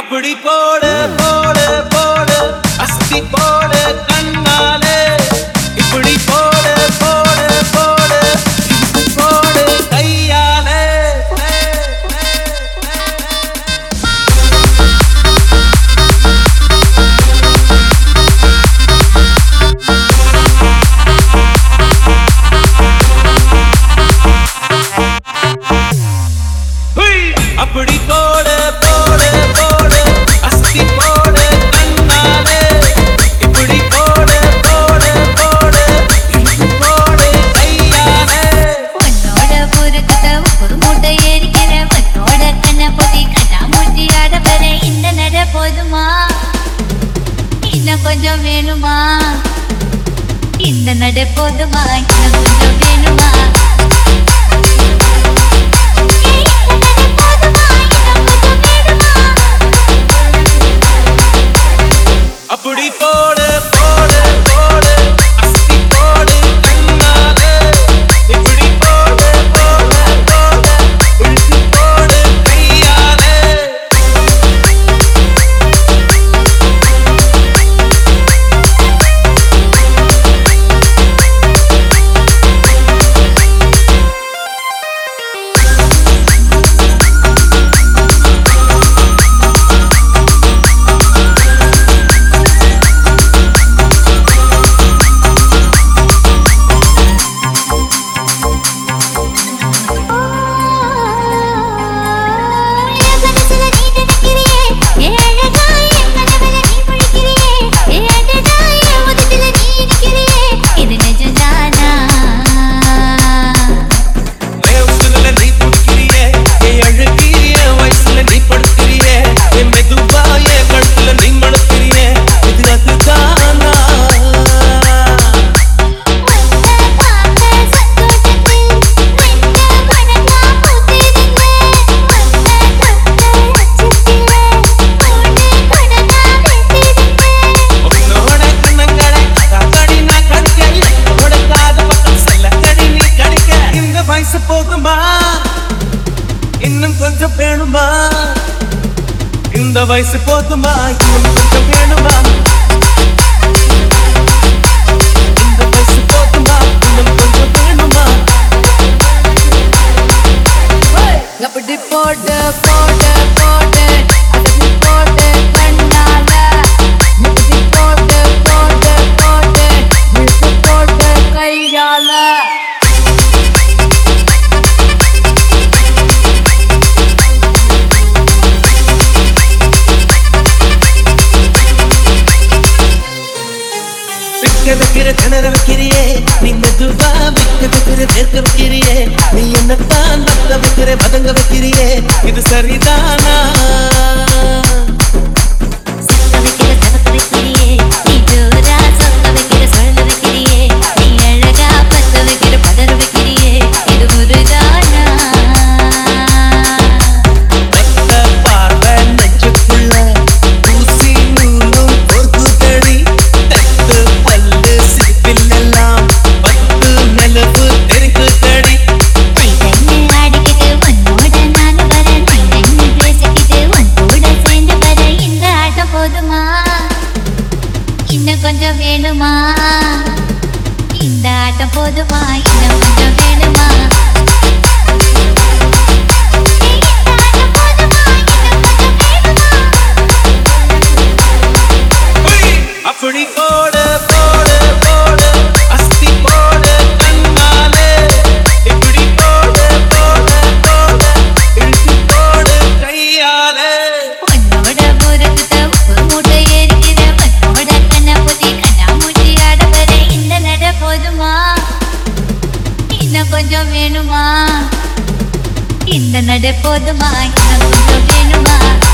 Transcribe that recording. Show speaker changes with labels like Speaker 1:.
Speaker 1: அப்படி போடு போடு போடு அஸ்தி போடு கண்ணாலே இப்படி போடு போடு போடு போடு கையாலே அப்படி போடு போடு போடு அஸ்தி போடு கண்ணாலே இப்படி போடு போடு போடு போடு கையாலே
Speaker 2: உன்னோட புறக்கத்தை ஒரு மூட்டை ஏறிக்கிற உன்னோட கண்ணை பொத்தி கண்ணாமூச்சி ஆட பெற இந்த நட போதுமா இன்னும் கொஞ்சம் வேணுமா இந்த நட போதுமா இன்னும் கொஞ்சம் வேணுமா
Speaker 1: அப்படி போடு போடு போடு அஸ்தி போடு கண்ணாலே இப்படி போடு போடு போடு இழுத்து போடு கையாலே போதுமா இன்னும் கொஞ்சம் வேணுமா இந்த வயசு போதுமா இன்னும் கொஞ்சம் வேணுமா இந்த வயசு போதுமா இன்னும் கொஞ்சம் வேணுமா
Speaker 2: அப்படி போடு போடு போடு அப்படி போடு கண்ணால இப்படி போடு போடு போடு இழுத்து போடு கையால
Speaker 1: வைக்கிற திணற வைக்கிறியே நீ மெதுவா வைக்கிற வேர்க்க வைக்கிறியே நீ என்னத்தான் வத்த வைக்கிற பதங்க வைக்கிறியே இது சரிதானா
Speaker 2: இன்னும் கொஞ்சம் வேணுமா இந்த ஆட்டம் போதுமா இன்னும் கொஞ்சம் வேணுமா
Speaker 1: அப்படி போடு போடு போடு அஸ்தி போடு கண்ணாலே இப்படி போடு போடு போடு இழுத்து போடு கையாலே
Speaker 2: உன்னோட புறக்கத்தை ஒரு மூட்டை ஏறிக்கிற உன்னோட கண்ணை பொத்தி கண்ணாமூச்சி ஆட பெற இந்த நட போதுமா இன்னும் கொஞ்சம் வேணுமா இந்த நட போதுமா இன்னும் கொஞ்சம் வேணுமா